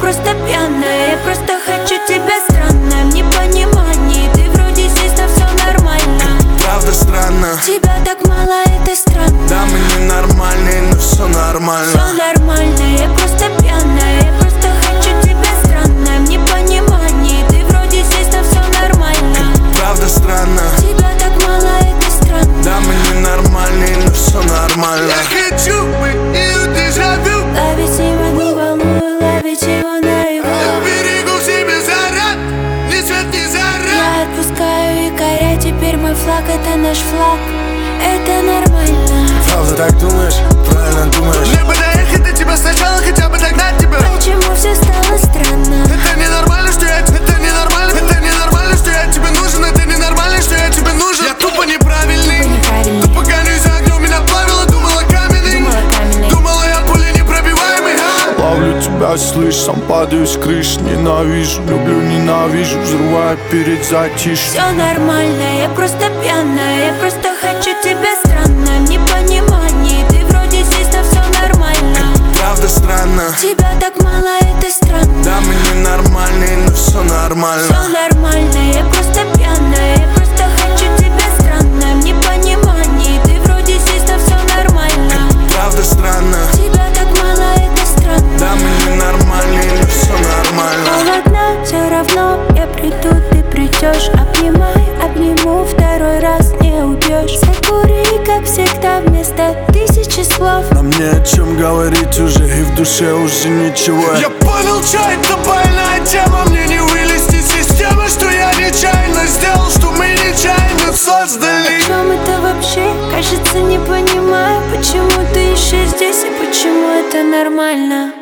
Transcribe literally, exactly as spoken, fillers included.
просто пьяная, я просто хочу тебя странно. В непонимании, ты вроде здесь, но все нормально. Правда странно, тебя так мало, это странно. да мы ненормальные, но все нормально. Все нормально, я просто пьяная, я просто хочу тебя странно. В непонимании, ты вроде здесь, но все нормально. Правда странно, тебя так мало, это странно. да мы ненормальные, но все нормально. Я хочу быть и дежавю. Ловить не могу, волную, ловить его наяву. Я берегу себе заряд, ни свет, ни заряд. Я отпускаю якоря, теперь мой флаг это наш флаг. Это нормально. Правда так думаешь? Правильно думаешь? Мне бы доехать до тебя сначала, хотя бы догнать тебя. Почему все стало странно? Это ненормально, что я тебе, это ненормально. Это ненормально, что я тебе нужен. Это ненормально, что я тебе нужен. Я тупо неправильный, Тупо неправильный. Тупо гонюсь за огнем, меня плавило, думала каменный. Думала каменный. Думала я пули непробиваемый, а? Ловлю тебя, слышь, сам падаю с крыш. Ненавижу, люблю, ненавижу, взрываю перед затишьем. Все нормально, я просто пьяная, я просто хочу тебя странно. В непонимании, ты вроде здесь, но все нормально. Правда странно, тебя так мало, это странно. да мы ненормальные, но все нормально. Все нормально, я просто пьяная, я просто хочу тебя странно. В непонимании, ты вроде здесь, но все нормально. Правда странно, тебя так мало, это странно. да мы ненормальные, но все нормально. Холодно, все равно я приду, ты придешь. Обнимай, обниму, второй раз не убьешь. Закури, как всегда, вместо тысячи слов. Нам не о чем говорить уже, и в душе уже ничего. Я понял, что это больная тема. Мне не вылезти из системы, что я нечаянно сделал, что мы нечаянно создали. О чем это вообще? Кажется, не понимаю, почему ты еще здесь и почему это нормально.